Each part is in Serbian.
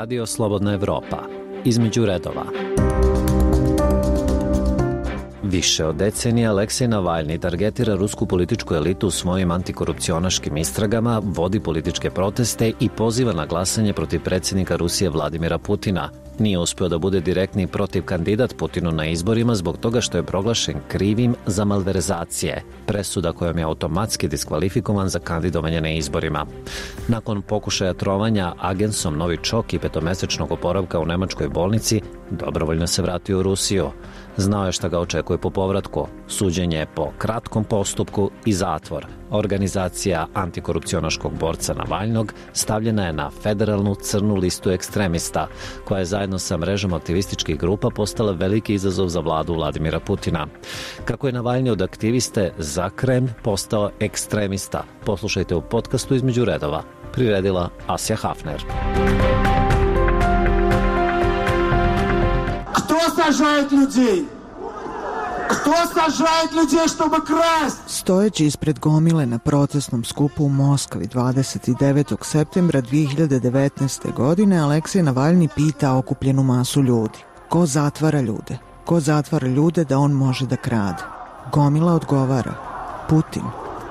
Radio Slobodna Evropa. Između redova. Više od decenija Aleksej Navalni targetira rusku političku elitu svojim antikorupcionaškim istragama, vodi političke proteste i poziva na glasanje protiv predsjednika Rusije Vladimira Putina. Nije uspio da bude direktni protiv kandidat Putinu na izborima zbog toga što je proglašen krivim za malverzacije, presuda kojom je automatski diskvalifikovan za kandidovanje na izborima. Nakon pokušaja trovanja agensom Novičok i petomesečnog oporavka u nemačkoj bolnici, dobrovoljno se vratio u Rusiju. Znao je šta ga očekuje po povratku, suđenje po kratkom postupku i zatvor. Organizacija antikorupcionaškog borca Navalnog stavljena je na federalnu crnu listu ekstremista, koja je zajedno sa mrežom aktivističkih grupa postala veliki izazov za vladu Vladimira Putina. Kako je Navalni od aktiviste za Kremlj postao ekstremista, poslušajte u podcastu Između redova. Priredila Asja Hafner. Кто сажает людей? Кто сажает людей, чтобы красть? Stojeći ispred gomile na protestnom skupu u Moskvi 29. septembra 2019. godine, Aleksej Navalni pita okupljenu masu ljudi. Ko zatvara ljude? Ko zatvara ljude da on može da krade? Gomila odgovara. Putin.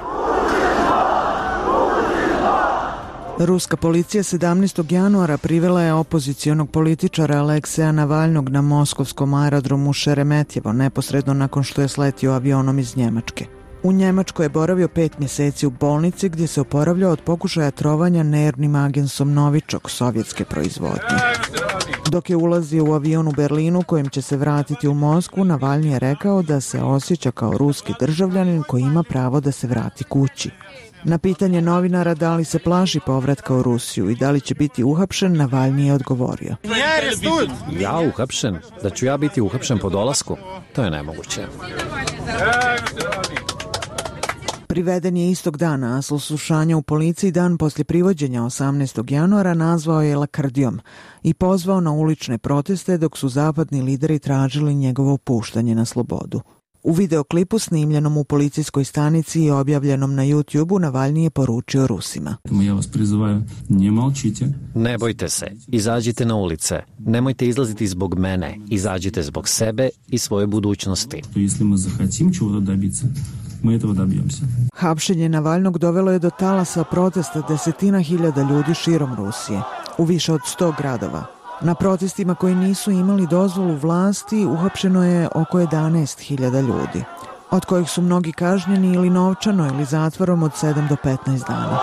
Ruska policija 17. januara privela je opozicionog političara Alekseja Navalnog na moskovskom aerodromu Šeremetjevo neposredno nakon što je sletio avionom iz Njemačke. U Njemačkoj je boravio 5 mjeseci u bolnici gdje se oporavljao od pokušaja trovanja nervnim agensom Novičok sovjetske proizvodnje. Dok je ulazio u avion u Berlinu kojim će se vratiti u Moskvu, Navalni je rekao da se osjeća kao ruski državljanin koji ima pravo da se vrati kući. Na pitanje novinara da li se plaši povratka u Rusiju i da li će biti uhapšen, Navalni je odgovorio. Ja uhapšen? Da ću ja biti uhapšen po dolasku? To je nemoguće. Priveden je istog dana, a saslušanje u policiji dan poslije privođenja 18. januara nazvao je lakrdijom i pozvao na ulične proteste dok su zapadni lideri tražili njegovo puštanje na slobodu. U videoklipu snimljenom u policijskoj stanici i objavljenom na YouTube-u Navalni je poručio Rusima. Ne bojte se, izađite na ulice. Nemojte izlaziti zbog mene, izađite zbog sebe i svoje budućnosti. Hapšenje Navalnog dovelo je do talasa protesta desetina hiljada ljudi širom Rusije, u više od 100 gradova. Na protestima koji nisu imali dozvolu vlasti uhapšeno je oko 11.000 ljudi, od kojih su mnogi kažnjeni ili novčano ili zatvorom od 7 do 15 dana.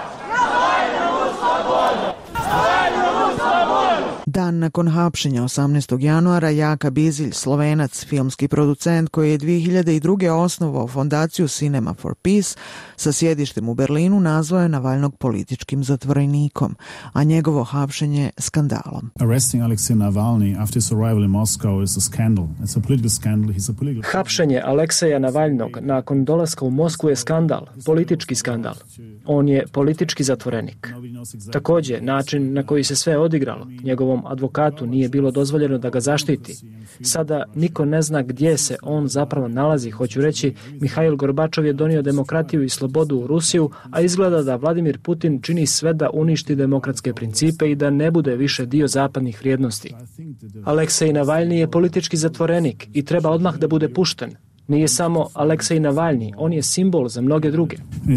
Dan nakon hapšenja 18. januara Jaka Bizilj, Slovenac, filmski producent koji je 2002. osnovao fondaciju Cinema for Peace sa sjedištem u Berlinu, nazvao je Navalnog političkim zatvorenikom, a njegovo hapšenje skandalom. Hapšenje Alekseja Navalnog nakon dolaska u Moskvu je skandal, politički skandal. On je politički zatvorenik. Također, način na koji se sve odigralo, njegovom advokatu nije bilo dozvoljeno da ga zaštiti. Sada niko ne zna gdje se on zapravo nalazi. Hoću reći, Mihail Gorbačov je donio demokratiju i slobodu u Rusiju, a izgleda da Vladimir Putin čini sve da uništi demokratske principe i da ne bude više dio zapadnih vrijednosti. Aleksej Navalni je politički zatvorenik i treba odmah da bude pušten. Nije samo Aleksej Navalni, on je simbol za mnoge druge.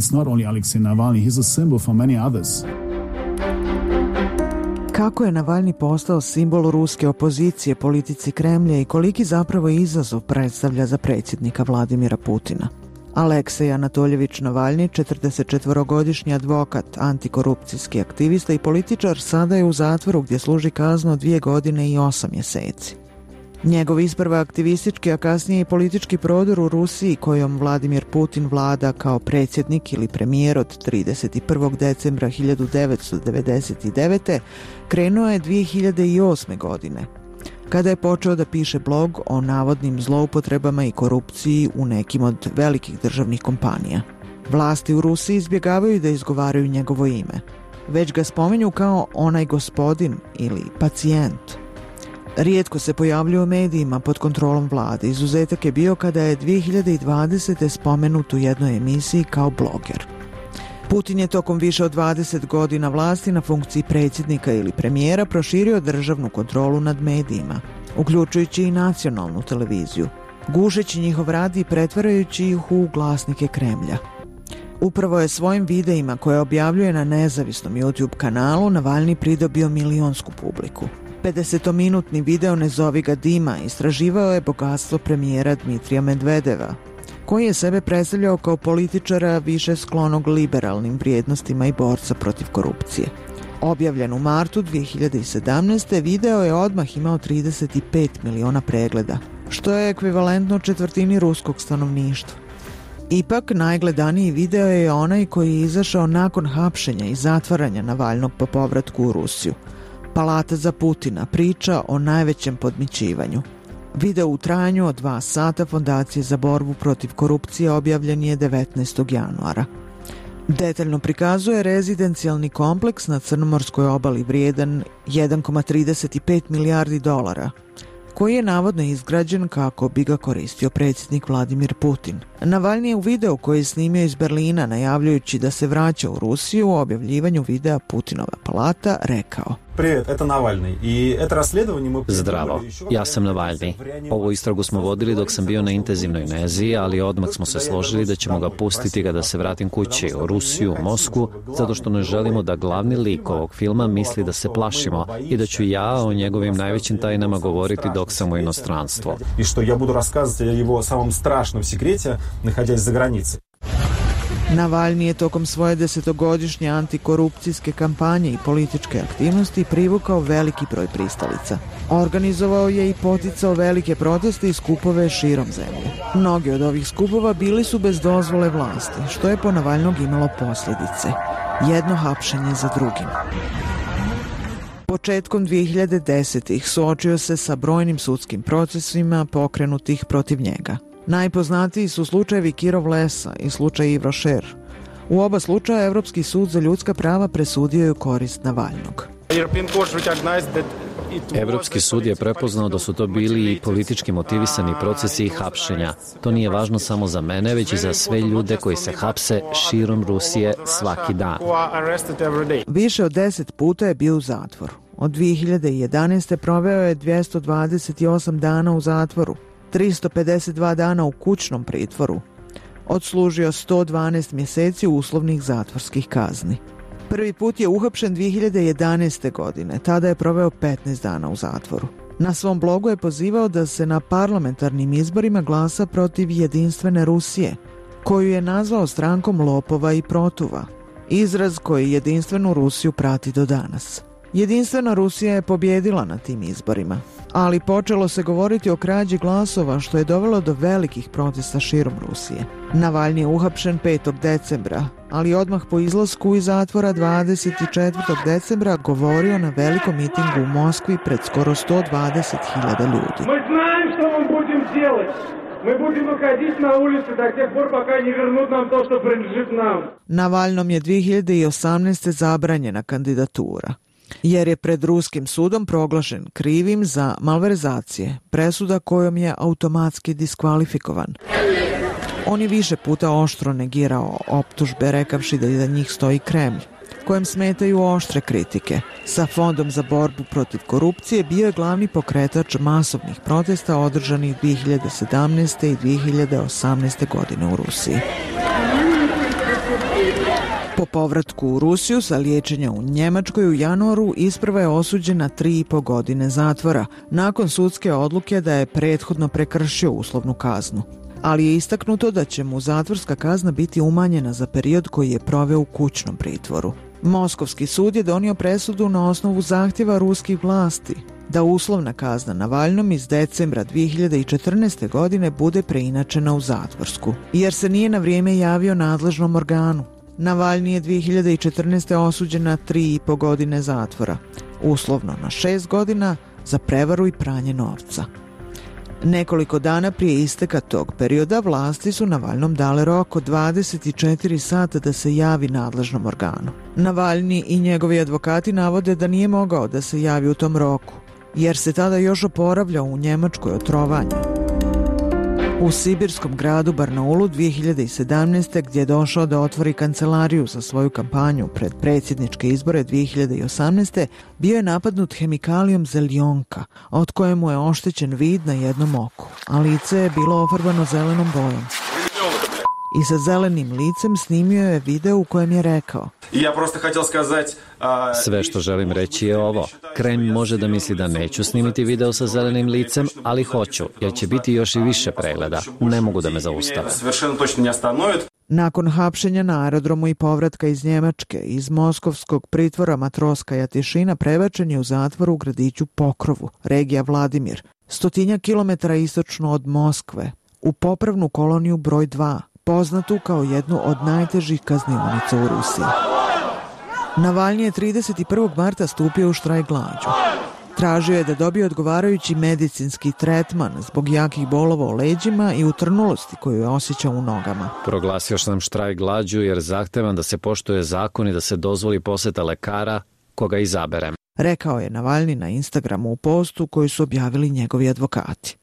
Kako je Navalni postao simbol ruske opozicije politici Kremlja i koliki zapravo izazov predstavlja za predsjednika Vladimira Putina? Aleksej Anatoljević Navalni, 44-godišnji advokat, antikorupcijski aktivista i političar, sada je u zatvoru gdje služi kaznu od 2 godine i 8 mjeseci. Njegov isprva aktivistički, a kasnije i politički prodor u Rusiji kojom Vladimir Putin vlada kao predsjednik ili premijer od 31. decembra 1999. krenuo je 2008. godine, kada je počeo da piše blog o navodnim zloupotrebama i korupciji u nekim od velikih državnih kompanija. Vlasti u Rusiji izbjegavaju da izgovaraju njegovo ime, već ga spominju kao onaj gospodin ili pacijent. Rijetko se pojavljuje u medijima pod kontrolom vlade. Izuzetak je bio kada je 2020. spomenut u jednoj emisiji kao bloger. Putin je tokom više od 20 godina vlasti na funkciji predsjednika ili premijera proširio državnu kontrolu nad medijima, uključujući i nacionalnu televiziju, gušeći njihov rad i pretvarajući ih u glasnike Kremlja. Upravo je svojim videima koje objavljuje na nezavisnom YouTube kanalu Navalni pridobio milionsku publiku. 50-minutni video Ne zovi ga Dima istraživao je bogatstvo premijera Dmitrija Medvedeva, koji je sebe predstavljao kao političara više sklonog liberalnim vrijednostima i borca protiv korupcije. Objavljen u martu 2017. video je odmah imao 35 miliona pregleda, što je ekvivalentno četvrtini ruskog stanovništva. Ipak, najgledaniji video je onaj koji je izašao nakon hapšenja i zatvaranja Navalnog po povratku u Rusiju. Palata za Putina, priča o najvećem podmićivanju. Video u trajanju od 2 sata Fondacije za borbu protiv korupcije objavljen je 19. januara. Detaljno prikazuje rezidencijalni kompleks na Crnomorskoj obali vrijedan 1,35 milijardi dolara, koji je navodno izgrađen kako bi ga koristio predsjednik Vladimir Putin. Navalni je u videu koji je snimio iz Berlina najavljujući da se vraća u Rusiju u objavljivanju videa Putinova palata rekao: Zdravo, ja sam Navalni. Ovu istragu smo vodili dok sam bio na intenzivnoj nezi, ali odmah smo se složili da ćemo ga pustiti kada se vratim kući u Rusiju, u Moskvu, zato što ne želimo da glavni lik ovog filma misli da se plašimo i da ću ja o njegovim najvećim tajnama govoriti dok sam u inostranstvu. I što ja budu raskazati o jeho samom strašnom sekrete, naходясь za granice. Navalni je tokom svoje 10-godišnje antikorupcijske kampanje i političke aktivnosti privukao veliki broj pristalica. Organizovao je i poticao velike proteste i skupove širom zemlje. Mnogi od ovih skupova bili su bez dozvole vlasti, što je po Navalnog imalo posljedice. Jedno hapšenje za drugim. Početkom 2010-ih suočio se sa brojnim sudskim procesima pokrenutih protiv njega. Najpoznatiji su slučajevi Kirov Lesa i slučaj Yves Rocher. U oba slučaja Evropski sud za ljudska prava presudio je u korist Navalnog. Evropski sud je prepoznao da su to bili i politički motivisani procesi i hapšenja. To nije važno samo za mene, već i za sve ljude koji se hapse širom Rusije svaki dan. Više od 10 puta je bio u zatvoru. Od 2011. proveo je 228 dana u zatvoru, 352 dana u kućnom pritvoru. Odslužio 112 mjeseci uslovnih zatvorskih kazni. Prvi put je uhapšen 2011. godine, tada je proveo 15 dana u zatvoru. Na svom blogu je pozivao da se na parlamentarnim izborima glasa protiv jedinstvene Rusije, koju je nazvao strankom lopova i protuva, izraz koji jedinstvenu Rusiju prati do danas. Jedinstvena Rusija je pobjedila na tim izborima, ali počelo se govoriti o krađi glasova, što je dovelo do velikih protesta širom Rusije. Navalni je uhapšen 5. decembra, ali odmah po izlasku iz zatvora 24. decembra govorio na velikom mitingu u Moskvi pred skoro 120.000 ljudi. Mi znamo što vam budemo делать. Mi budemo ходить na ulici do tih por, пока не вернут нам to što принадлежит nam. Navalnom je 2018. zabranjena kandidatura, jer je pred ruskim sudom proglašen krivim za malverzacije, presuda kojom je automatski diskvalifikovan. On je više puta oštro negirao optužbe, rekavši da iza njih stoji Kremlj, kojem smetaju oštre kritike. Sa Fondom za borbu protiv korupcije bio je glavni pokretač masovnih protesta održanih 2017. i 2018. godine u Rusiji. Po povratku u Rusiju sa liječenja u Njemačkoj u januaru isprva je osuđen na 3,5 godine zatvora, nakon sudske odluke da je prethodno prekršio uslovnu kaznu. Ali je istaknuto da će mu zatvorska kazna biti umanjena za period koji je proveo u kućnom pritvoru. Moskovski sud je donio presudu na osnovu zahtjeva ruskih vlasti da uslovna kazna Navalnom iz decembra 2014. godine bude preinačena u zatvorsku, jer se nije na vrijeme javio nadležnom organu. Navalni je 2014. osuđen na 3,5 godine zatvora, uslovno na 6 godina za prevaru i pranje novca. Nekoliko dana prije isteka tog perioda vlasti su Navalnom dale rok od 24 sata da se javi nadležnom organu. Navalni i njegovi advokati navode da nije mogao da se javi u tom roku, jer se tada još oporavljao u Njemačkoj od trovanja. U sibirskom gradu Barnaulu 2017. gdje je došao da otvori kancelariju za svoju kampanju pred predsjedničke izbore 2018. bio je napadnut hemikalijom zeljonka, od kojemu je oštećen vid na jednom oku, a lice je bilo ofarbano zelenom bojom. I sa zelenim licem snimio je video u kojem je rekao: Sve što želim reći je ovo. Kremlj može da misli da neću snimiti video sa zelenim licem, ali hoću, jer će biti još i više pregleda. Ne mogu da me zaustave. Nakon hapšenja na aerodromu i povratka iz Njemačke, iz moskovskog pritvora Matroskaja Tišina prebačen je u zatvor u gradiću Pokrovu, regija Vladimir, 100 kilometara istočno od Moskve, u popravnu koloniju broj 2, poznatu kao jednu od najtežih kaznionica u Rusiji. Navalnji je 31. marta stupio u štrajk glađu. Tražio je da dobije odgovarajući medicinski tretman zbog jakih bolova u leđima i utrnulosti koju je osjećao u nogama. Proglasio sam štrajk glađu jer zahtevam da se poštuje zakon i da se dozvoli poseta lekara koga izaberem, rekao je Navalnji na Instagramu u postu koji su objavili njegovi advokati.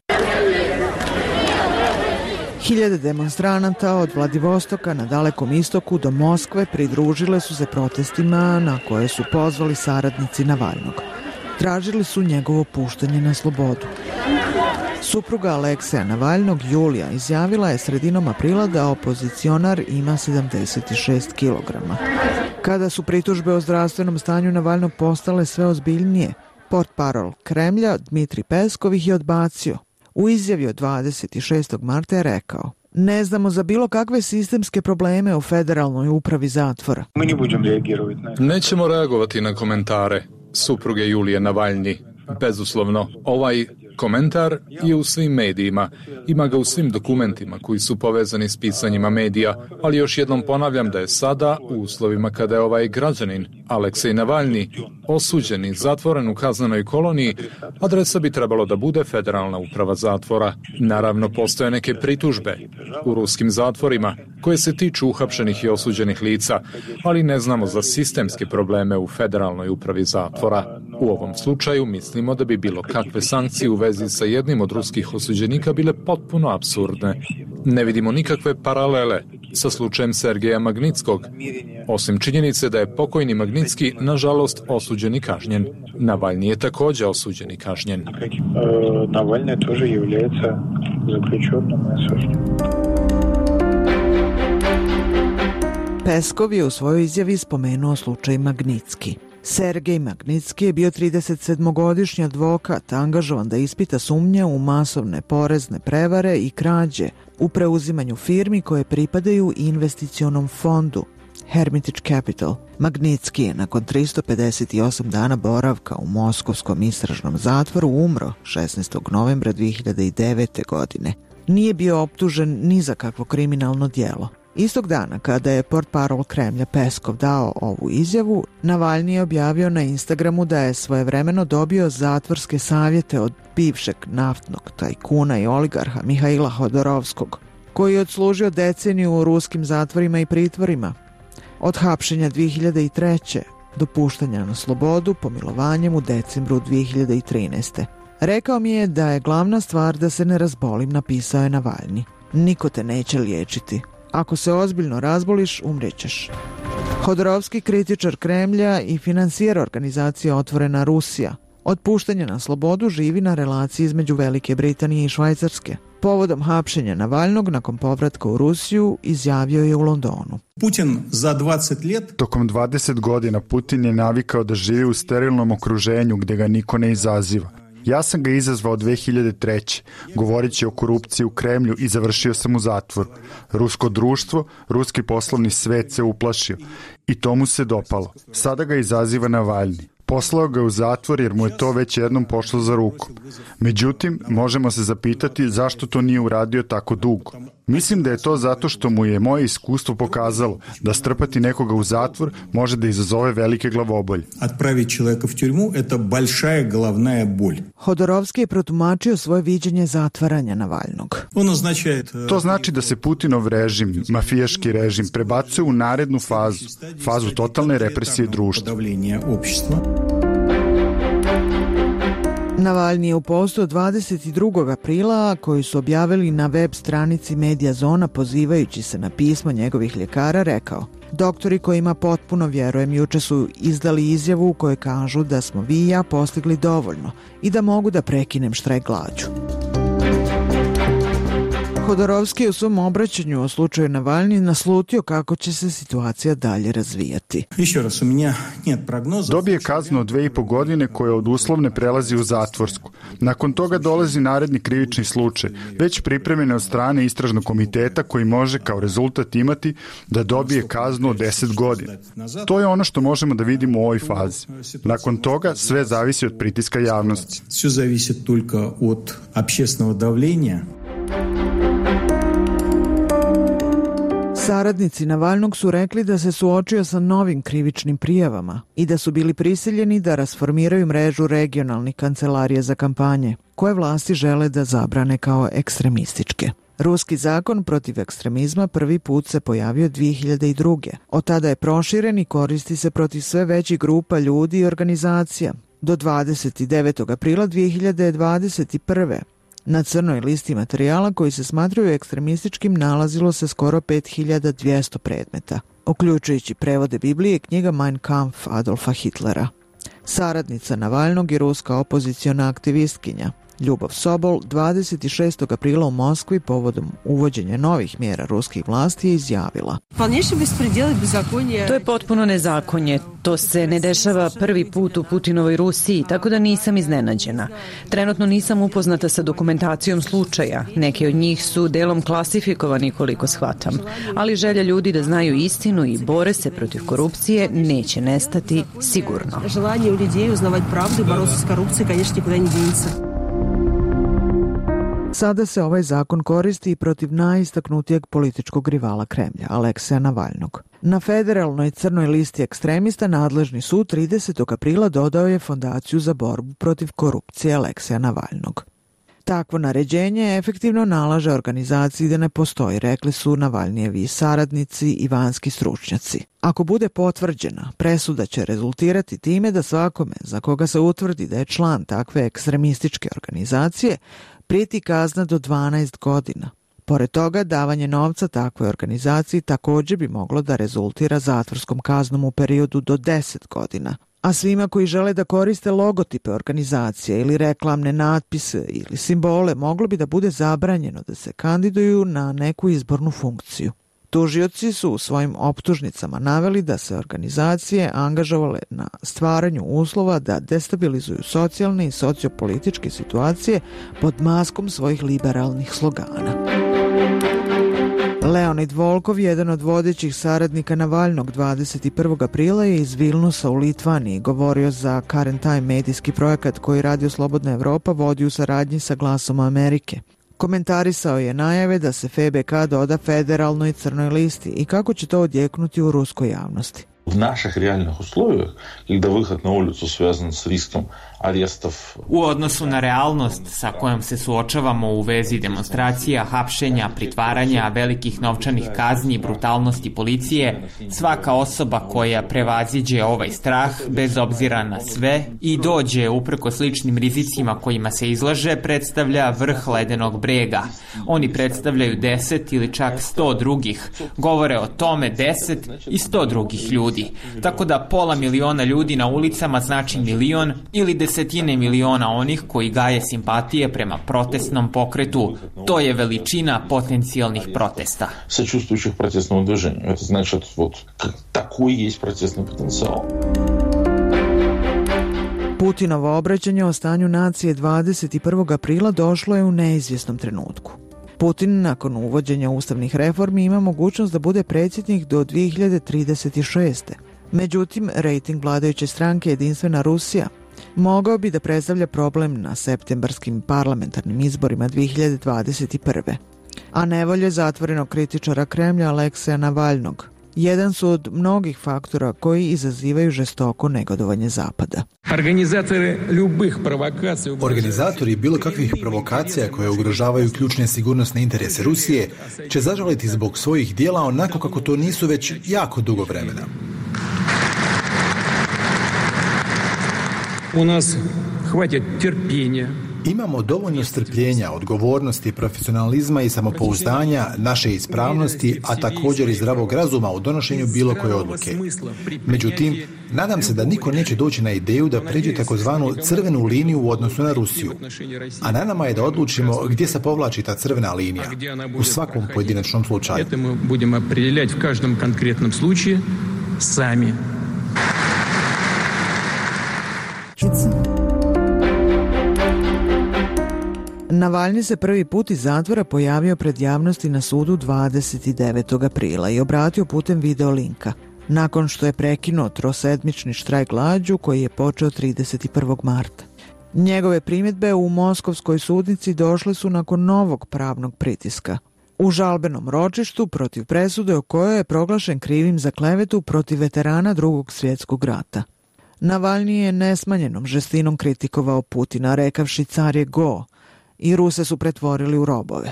Hiljade demonstranata od Vladivostoka na Dalekom istoku do Moskve pridružile su se protestima na koje su pozvali saradnici Navalnog. Tražili su njegovo puštanje na slobodu. Supruga Alekseja Navalnog, Julija, izjavila je sredinom aprila da opozicionar ima 76 kilograma. Kada su pritužbe o zdravstvenom stanju Navalnog postale sve ozbiljnije, portparol Kremlja Dmitrij Peskov ih je odbacio. U izjavi od 26. marta je rekao: Ne znamo za bilo kakve sistemske probleme u Federalnoj upravi zatvora. Nećemo reagovati na komentare supruge Julije Navalnji. Bezuslovno, ovaj komentar je u svim medijima, ima ga u svim dokumentima koji su povezani s pisanjima medija, ali još jednom ponavljam da je sada, u uslovima kada je ovaj građanin, Aleksej Navalnji, osuđen i zatvoren u kaznenoj koloniji, adresa bi trebalo da bude Federalna uprava zatvora. Naravno, postoje neke pritužbe u ruskim zatvorima koje se tiču uhapšenih i osuđenih lica, ali ne znamo za sistemske probleme u Federalnoj upravi zatvora. U ovom slučaju mislimo da bi bilo kakve sankcije u vezi sa jednim od ruskih osuđenika bile potpuno apsurdne. Ne vidimo nikakve paralele sa slučajem Sergeja Magnitskog, osim činjenice da je pokojni Magnitski, nažalost, osuđen i kažnjen. Navalnji je također osuđen i kažnjen. Navalnji također является заключенным и осужденным. Peskov je u svojoj izjavi spomenuo slučaj Magnitski. Sergej Magnitski je bio 37-godišnji advokat, angažovan da ispita sumnje u masovne porezne prevare i krađe u preuzimanju firmi koje pripadaju investicionom fondu Hermitage Capital. Magnitski je nakon 358 dana boravka u moskovskom istražnom zatvoru umro 16. novembra 2009. godine. Nije bio optužen ni za kakvo kriminalno djelo. Istog dana, kada je portparol Kremlja Peskov dao ovu izjavu, Navalnji je objavio na Instagramu da je svojevremeno dobio zatvorske savjete od bivšeg naftnog tajkuna i oligarha Mihaila Hodorovskog, koji je odslužio deceniju u ruskim zatvorima i pritvorima. Od hapšenja 2003. do puštanja na slobodu pomilovanjem u decembru 2013. Rekao mi je da je glavna stvar da se ne razbolim, napisao je Navalnji. Niko te neće liječiti. Ako se ozbiljno razboliš, umrećeš. Hodorovski, kritičar Kremlja i financijer organizacije Otvorena Rusija, od puštanja na slobodu živi na relaciji između Velike Britanije i Švajcarske. Povodom hapšenja Navalnog nakon povratka u Rusiju izjavio je u Londonu. Tokom 20 godina Putin je navikao da živi u sterilnom okruženju gdje ga niko ne izaziva. Ja sam ga izazvao 2003. govoreći o korupciji u Kremlju i završio sam u zatvoru. Rusko društvo, ruski poslovni svet se uplašio i to mu se dopalo. Sada ga izaziva Navalnji. Poslao ga u zatvor jer mu je to već jednom pošlo za ruku. Međutim, možemo se zapitati zašto to nije uradio tako dugo. Mislim da je to zato što mu je moje iskustvo pokazalo da strpati nekoga u zatvor može da izazove velike glavobolje. Отправить человека в тюрьму – это большая головная боль. Hodorovski je protumačio svoje viđenje zatvaranja Navalnog. To znači da se Putinov režim, mafijaški režim, prebacuje u narednu fazu, fazu totalne represije društva. Navalni je u postu od 22. aprila koji su objavili na web stranici Media Zona pozivajući se na pismo njegovih ljekara rekao: doktori kojima potpuno vjerujem juče su izdali izjavu u kojoj kažu da smo vi i ja postigli dovoljno i da mogu da prekinem štrajk glađu. Hodorovski je u svom obraćanju o slučaju Navalni naslutio kako će se situacija dalje razvijati. Dobije kaznu od 2,5 godine koja od uslovne prelazi u zatvorsku. Nakon toga dolazi naredni krivični slučaj, već pripremljene od strane istražnog komiteta koji može kao rezultat imati da dobije kaznu od 10 godina. To je ono što možemo da vidimo u ovoj fazi. Nakon toga sve zavisi od pritiska javnosti. Sve zavisi только od общественного давления. Saradnici Navalnog su rekli da se suočio sa novim krivičnim prijavama i da su bili prisiljeni da rasformiraju mrežu regionalnih kancelarija za kampanje, koje vlasti žele da zabrane kao ekstremističke. Ruski zakon protiv ekstremizma prvi put se pojavio 2002. Od tada je proširen i koristi se protiv sve većih grupa ljudi i organizacija. Do 29. aprila 2021. Na crnoj listi materijala koji se smatraju ekstremističkim nalazilo se skoro 5200 predmeta, uključujući prevode Biblije i knjiga Mein Kampf Adolfa Hitlera. Saradnica Navalnog i ruska opoziciona aktivistkinja Ljubov Sobol 26. aprila u Moskvi povodom uvođenja novih mjera ruskih vlasti je izjavila: to je potpuno nezakonje. To se ne dešava prvi put u Putinovoj Rusiji, tako da nisam iznenađena. Trenutno nisam upoznata sa dokumentacijom slučaja. Neki od njih su delom klasifikovani koliko shvatam. Ali želja ljudi da znaju istinu i bore se protiv korupcije neće nestati sigurno. Želanje u ljudi uznavati pravdu i boriti se s korupcijom, конечно, nikuda ne denется. Sada se ovaj zakon koristi i protiv najistaknutijeg političkog rivala Kremlja, Alekseja Navalnog. Na federalnoj crnoj listi ekstremista nadležni sud 30. aprila dodao je Fondaciju za borbu protiv korupcije Alekseja Navalnog. Takvo naređenje efektivno nalaže organizaciji da ne postoji, rekli su Navalnijevi saradnici i vanjski stručnjaci. Ako bude potvrđena, presuda će rezultirati time da svakome za koga se utvrdi da je član takve ekstremističke organizacije prijeti kazna do 12 godina. Pored toga, davanje novca takvoj organizaciji također bi moglo da rezultira zatvorskom kaznom u periodu do 10 godina. A svima koji žele da koriste logotipe organizacije ili reklamne natpise ili simbole moglo bi da bude zabranjeno da se kandiduju na neku izbornu funkciju. Tužioci su u svojim optužnicama naveli da se organizacije angažovale na stvaranju uslova da destabilizuju socijalne i sociopolitičke situacije pod maskom svojih liberalnih slogana. Leonid Volkov, jedan od vodećih saradnika Navalnog, 21. aprila je iz Vilnusa u Litvaniji govorio za Current Time medijski projekat koji Radio Slobodna Evropa vodi u saradnji sa Glasom Amerike. Komentarisao je najave da se FBK doda federalnoj crnoj listi i kako će to odjeknuti u ruskoj javnosti. В наших реальных условиях, когда выход на улицу связан с риском arestov. U odnosu na realnost sa kojom se suočavamo u vezi demonstracija, hapšenja, pritvaranja, velikih novčanih kazni, brutalnosti policije, svaka osoba koja prevaziđe ovaj strah, bez obzira na sve, i dođe uprko sličnim rizicima kojima se izlaže, predstavlja vrh ledenog brega. Oni predstavljaju 10 ili čak 100 drugih. Govore o tome 10 i 100 drugih ljudi. Tako da 500.000 ljudi na ulicama znači 1.000.000 ili 10 miliona onih koji gaje simpatije prema protestnom pokretu. To je veličina potencijalnih protesta. Сочувствующих протестному движению. Это значит, вот такой есть протестный потенциал. Putinovo obraćanje o stanju nacije 21. aprila došlo je u neizvjesnom trenutku. Putin nakon uvođenja ustavnih reformi ima mogućnost da bude predsjednik do 2036. Međutim, rejting vladajuće stranke Jedinstvena Rusija mogao bi da predstavlja problem na septembarskim parlamentarnim izborima 2021. A nevolje zatvorenog kritičara Kremlja Alekseja Navalnog jedan su od mnogih faktora koji izazivaju žestoko negodovanje Zapada. Organizatori bilo kakvih provokacija koje ugrožavaju ključne sigurnosne interese Rusije će zažaliti zbog svojih dijela onako kako to nisu već jako dugo vremena. хватит терпения. Imamo dovoljno strpljenja, odgovornosti, profesionalizma i samopouzdanja, naše ispravnosti, a također i zdravog razuma u donošenju bilo koje odluke. Međutim, nadam se da niko neće doći na ideju da pređe takozvanu crvenu liniju u odnosu na Rusiju. A na nama je da odlučimo gdje se povlači ta crvena linija u svakom pojedinačnom slučaju. Budemo определять в каждом конкретном случае сами. Navalni se prvi put iz zatvora pojavio pred javnosti na sudu 29. aprila i obratio putem videolinka, nakon što je prekinuo trosedmični štrajk glađu koji je počeo 31. marta. Njegove primjedbe u moskovskoj sudnici došle su nakon novog pravnog pritiska. U žalbenom ročištu protiv presude o kojoj je proglašen krivim za klevetu protiv veterana Drugog svjetskog rata. Navalni je nesmanjenom žestinom kritikovao Putina, rekavši car je go, i Ruse su pretvorili u robove.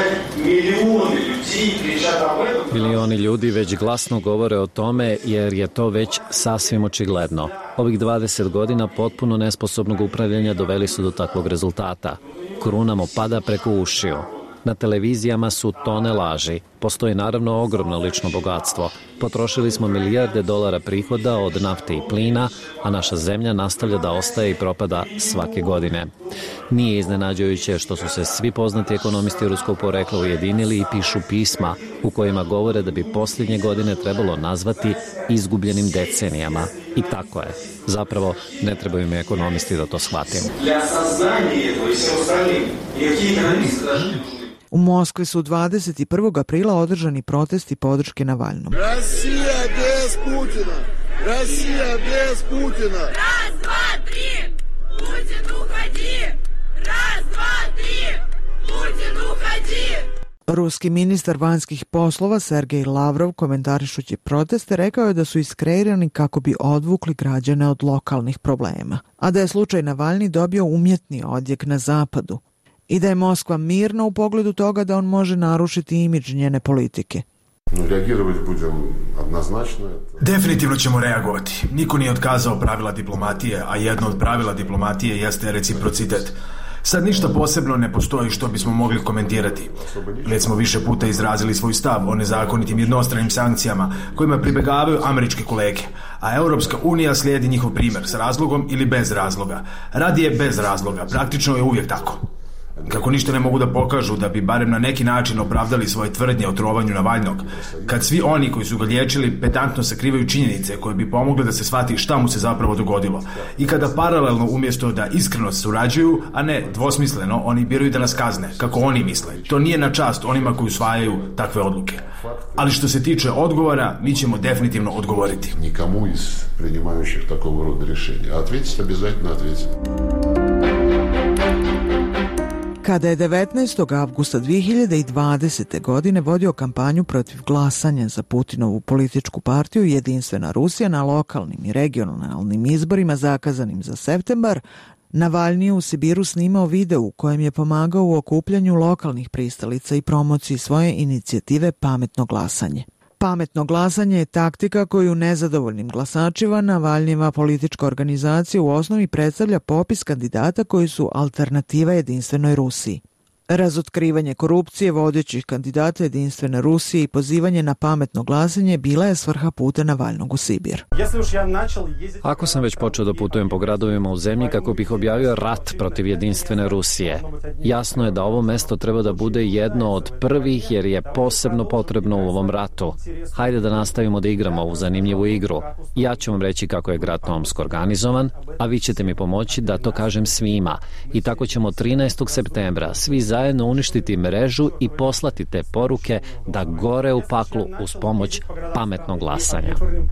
Milioni ljudi već glasno govore o tome jer je to već sasvim očigledno. Ovih 20 godina potpuno nesposobnog upravljanja doveli su do takvog rezultata. Kruna mu pada preko ušiju. Na televizijama su tone laži. Postoji naravno ogromno lično bogatstvo. Potrošili smo milijarde dolara prihoda od nafte i plina, a naša zemlja nastavlja da ostaje i propada svake godine. Nije iznenađujuće što su se svi poznati ekonomisti ruskog porekla ujedinili i pišu pisma u kojima govore da bi posljednje godine trebalo nazvati izgubljenim decenijama. I tako je. Zapravo, ne trebaju mi ekonomisti da to shvatim. U Moskvi su 21. aprila održani protesti podrške Navalnom. Россия без Путина! Россия без Путина! Раз, два, три! Путин, уходи! Раз, dva, tri! Putin, uходи! Ruski ministar vanjskih poslova Sergej Lavrov, komentarišući proteste, rekao je da su iskreirani kako bi odvukli građane od lokalnih problema, a da je slučaj Navalni dobio umjetni odjek na zapadu i da je Moskva mirna u pogledu toga da on može narušiti imidž njene politike. Definitivno ćemo reagovati. Niko nije otkazao pravila diplomatije, a jedno od pravila diplomatije jeste reciprocitet. Sad ništa posebno ne postoji što bismo mogli komentirati. Već smo više puta izrazili svoj stav o nezakonitim jednostranim sankcijama kojima pribegavaju američke kolege, a Europska unija slijedi njihov primjer s razlogom ili bez razloga. Radije bez razloga, praktično je uvijek tako. Kako ništa ne mogu da pokažu da bi barem na neki način opravdali svoje tvrdnje o trovanju Navalnog, kad svi oni koji su ga liječili pedantno sakrivaju činjenice koje bi pomogle da se shvati šta mu se zapravo dogodilo, i kada paralelno umjesto da iskreno surađuju, a ne dvosmisleno, oni biraju da nas kazne, kako oni misle. To nije na čast onima koji usvajaju takve odluke. Ali što se tiče odgovora, mi ćemo definitivno odgovoriti. Nikomu iz priнимающих takvog roda rješenja. Ответить обязательно ответить. Kada je 19. avgusta 2020. godine vodio kampanju protiv glasanja za Putinovu političku partiju Jedinstvena Rusija na lokalnim i regionalnim izborima zakazanim za septembar, Navalni je u Sibiru snimao video u kojem je pomagao u okupljanju lokalnih pristalica i promociji svoje inicijative Pametno glasanje. Pametno glasanje je taktika koju nezadovoljnim glasačima Navalnijeva politička organizacija u osnovi predstavlja popis kandidata koji su alternativa Jedinstvenoj Rusiji. Razotkrivanje korupcije vodećih kandidata Jedinstvene Rusije i pozivanje na pametno glasanje bila je svrha puta Navalnog u Sibir. Ako sam već počeo da putujem po gradovima u zemlji kako bih objavio rat protiv Jedinstvene Rusije, jasno je da ovo mesto treba da bude jedno od prvih jer je posebno potrebno u ovom ratu. Hajde da nastavimo da igramo ovu zanimljivu igru. Ja ću vam reći kako je grad Tomsk organizovan, a vi ćete mi pomoći da to kažem svima. I tako ćemo 13. septembra svi zajedno uništiti mrežu i poslati te poruke da gore u paklu uz pomoć pametnog glasanja.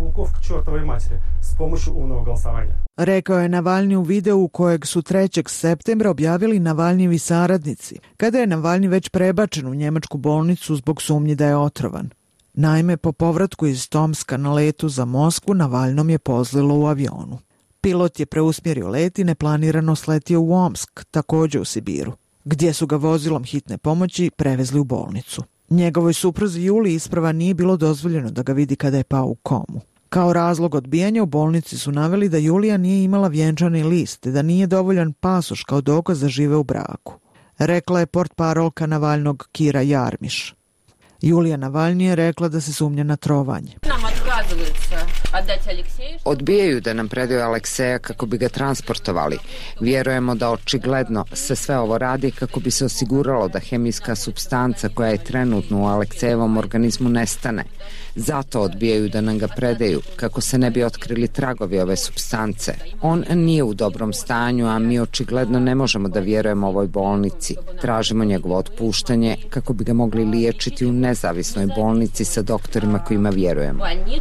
Rekao je Navalni u videu kojeg su 3. septembra objavili Navalnijevi saradnici, kada je Navalni već prebačen u njemačku bolnicu zbog sumnji da je otrovan. Naime, po povratku iz Tomska na letu za Moskvu, Navalnom je pozlilo u avionu. Pilot je preusmjerio let i neplanirano sletio u Omsk, također u Sibiru, gdje su ga vozilom hitne pomoći prevezli u bolnicu. Njegovoj supruzi Juliji isprva nije bilo dozvoljeno da ga vidi kada je pao u komu. Kao razlog odbijanja u bolnici su naveli da Julija nije imala vjenčani list te da nije dovoljan pasoš kao dokaz da žive u braku. Rekla je portparolka Navalnog Kira Jarmiš. Julija Navalni je rekla da se sumnja na trovanje. Odbijaju da nam predaju Alekseja kako bi ga transportovali. Vjerujemo da očigledno se sve ovo radi kako bi se osiguralo da hemijska supstanca koja je trenutno u Aleksejevom organizmu nestane. Zato odbijaju da nam ga predaju, kako se ne bi otkrili tragovi ove supstance. On nije u dobrom stanju, a mi očigledno ne možemo da vjerujemo ovoj bolnici. Tražimo njegovo otpuštanje kako bi ga mogli liječiti u nezavisnoj bolnici sa doktorima kojima vjerujemo.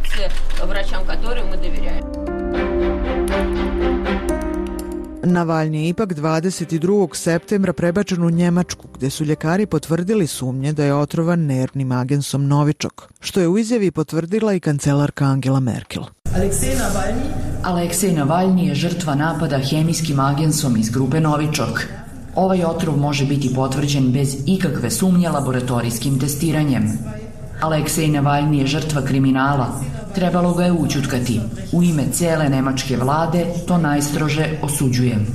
Navalni je ipak 22. septembra prebačen u Njemačku, gde su ljekari potvrdili sumnje da je otrovan nervnim agensom Novičok, što je u izjavi potvrdila i kancelarka Angela Merkel. Aleksej Navalni je žrtva napada hemijskim agensom iz grupe Novičok. Ovaj otrov može biti potvrđen bez ikakve sumnje laboratorijskim testiranjem. Aleksej Navalni je žrtva kriminala. Trebalo ga je ućutkati. U ime cele nemačke vlade to najstrože osuđujem.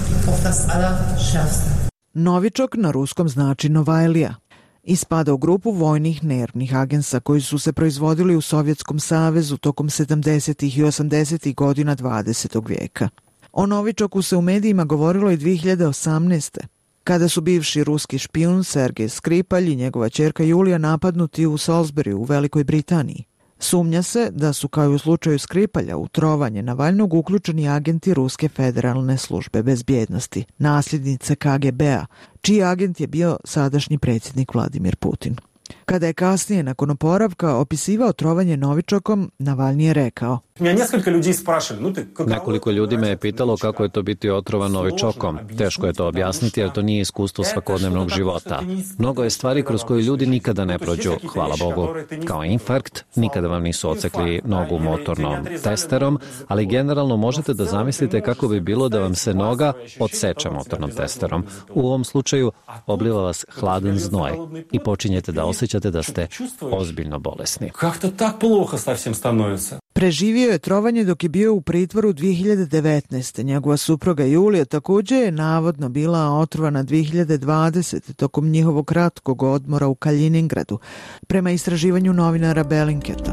Novičok na ruskom znači Novajlija i spada u grupu vojnih nervnih agensa koji su se proizvodili u Sovjetskom savezu tokom 70. i 80. godina 20. vijeka. O Novičoku se u medijima govorilo i 2018. kada su bivši ruski špijun Sergej Skripalj i njegova ćerka Julija napadnuti u Salisburyu u Velikoj Britaniji. Sumnja se da su, kao i u slučaju Skripalja, u trovanje Navalnog uključeni agenti Ruske federalne službe bezbjednosti, nasljednice KGB-a, čiji agent je bio sadašnji predsjednik Vladimir Putin. Kada je kasnije, nakon oporavka, opisivao trovanje Novičokom, Navalni je rekao: Nekoliko ljudi me je pitalo kako je to biti otrovan Novičokom. Teško je to objasniti jer to nije iskustvo svakodnevnog života. Mnogo je stvari kroz koje ljudi nikada ne prođu, hvala Bogu. Kao infarkt, nikada vam nisu ocekli nogu motornom testerom, ali generalno možete da zamislite kako bi bilo da vam se noga odseče motornom testerom. U ovom slučaju obliva vas hladan znoj i počinjete da osjećate da ste ozbiljno bolesni. Preživio je trovanje dok je bio u pritvoru 2019. Njegova supruga Julija također je navodno bila otrovana 2020. tokom njihovog kratkog odmora u Kaliningradu, prema istraživanju novinara Bellinketa.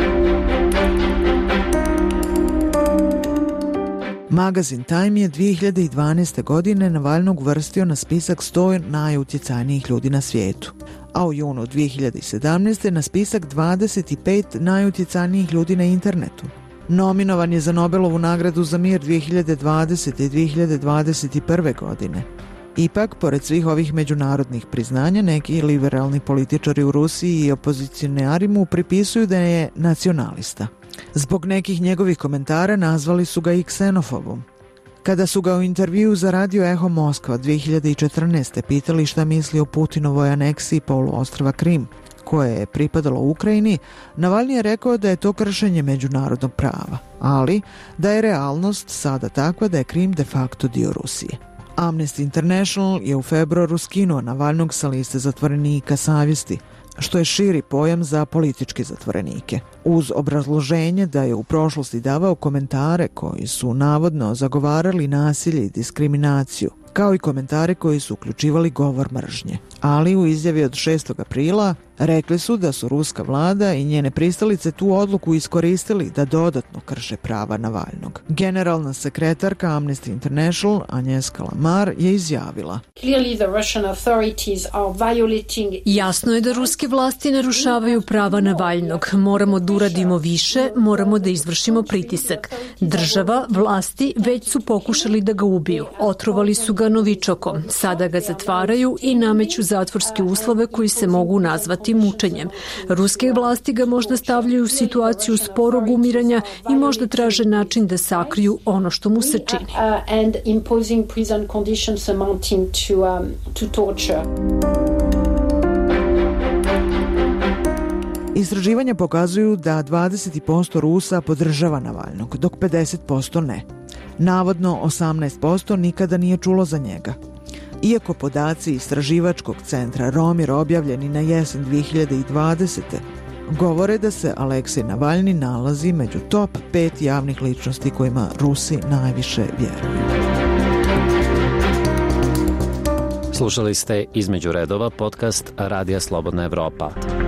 Magazin Time je 2012. godine Navalnog uvrstio na spisak 100 najutjecajnijih ljudi na svijetu, a u junu 2017. na spisak 25 najutjecajnijih ljudi na internetu. Nominovan je za Nobelovu nagradu za mir 2020. i 2021. godine. Ipak, pored svih ovih međunarodnih priznanja, neki liberalni političari u Rusiji i opozicionari mu pripisuju da je nacionalista. Zbog nekih njegovih komentara nazvali su ga i ksenofobom. Kada su ga u intervju za radio Eho Moskva 2014. pitali šta misli o Putinovoj aneksiji poluostrva Krim, koje je pripadalo Ukrajini, Navalni je rekao da je to kršenje međunarodnog prava, ali da je realnost sada takva da je Krim de facto dio Rusije. Amnesty International je u februaru skinuo Navalnog sa liste zatvorenika savjesti, što je širi pojam za političke zatvorenike, uz obrazloženje da je u prošlosti davao komentare koji su navodno zagovarali nasilje i diskriminaciju, kao i komentare koji su uključivali govor mržnje. Ali u izjavi od 6. aprila rekli su da su ruska vlada i njene pristalice tu odluku iskoristili da dodatno krše prava Navalnog. Generalna sekretarka Amnesty International Agnieszka Lamar je izjavila: Jasno je da ruske vlasti narušavaju prava Navalnog. Moramo da uradimo više, moramo da izvršimo pritisak. Država, vlasti već su pokušali da ga ubiju. Otrovali su ga Novičokom. Sada ga zatvaraju i nameću zatvorske uslove koji se mogu nazvati mučenjem. Ruske vlasti ga možda stavljaju u situaciju sporog umiranja i možda traže način da sakriju ono što mu se čini. Istraživanja pokazuju da 20% Rusa podržava Navalnog, dok 50% ne. Navodno 18% nikada nije čulo za njega. Iako podaci istraživačkog centra Romir objavljeni na jesen 2020. govore da se Aleksej Navalni nalazi među top 5 javnih ličnosti kojima Rusi najviše vjeruju. Slušali ste Između redova, podcast Radija Slobodna Evropa.